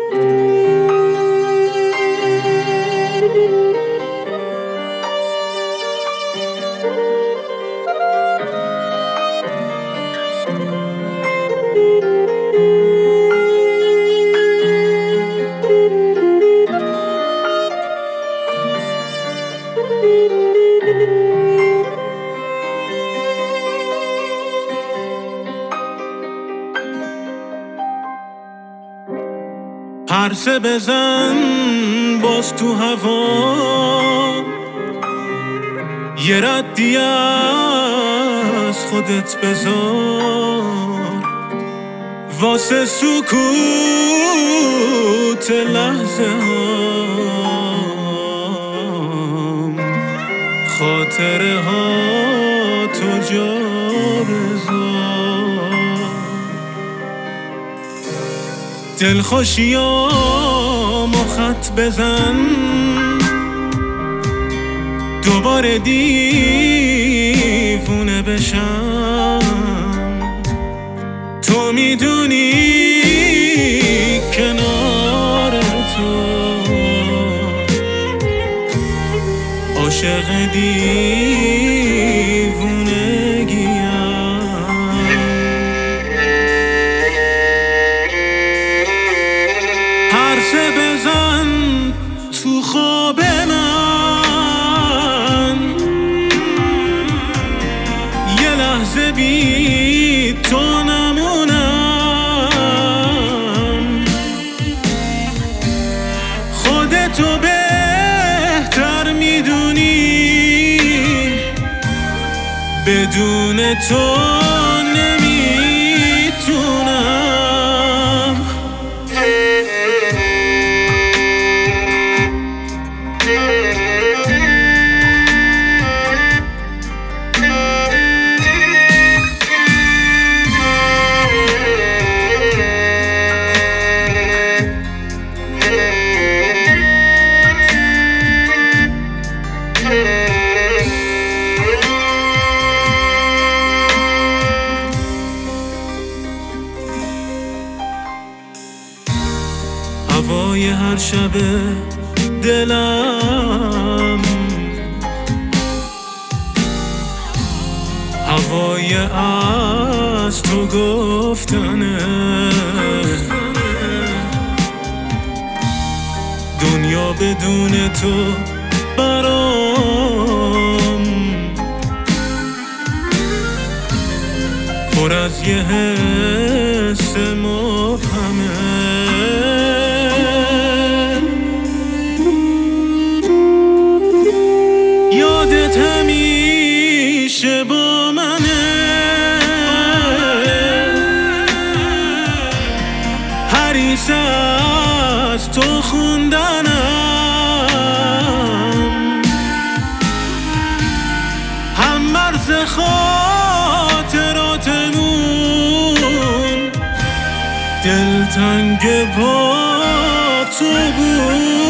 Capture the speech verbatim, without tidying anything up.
پرسه بزن باز تو هوا، یه ردی از خودت بذار واسه سکوت لحظه هام، خاطره ها تو جا بذار. دلخوشیامو خط بزن دوباره دیوونه بشم، تو میدونی کنار تو عاشق دیوونگیم. پرسه بزن تو خواب من، یه لحظه بی تو نمونم، خودتو بهتر میدونی بدون تو نمیتونم. هوای هر شب دلم، هوای از تو گفتنه، دنیا بدون تو برام پر از یه حس مبهمه. یادت همیشه با منه، حریص از تو خوندنم، هم مرز خاطراتمون دلتنگ با تو بود.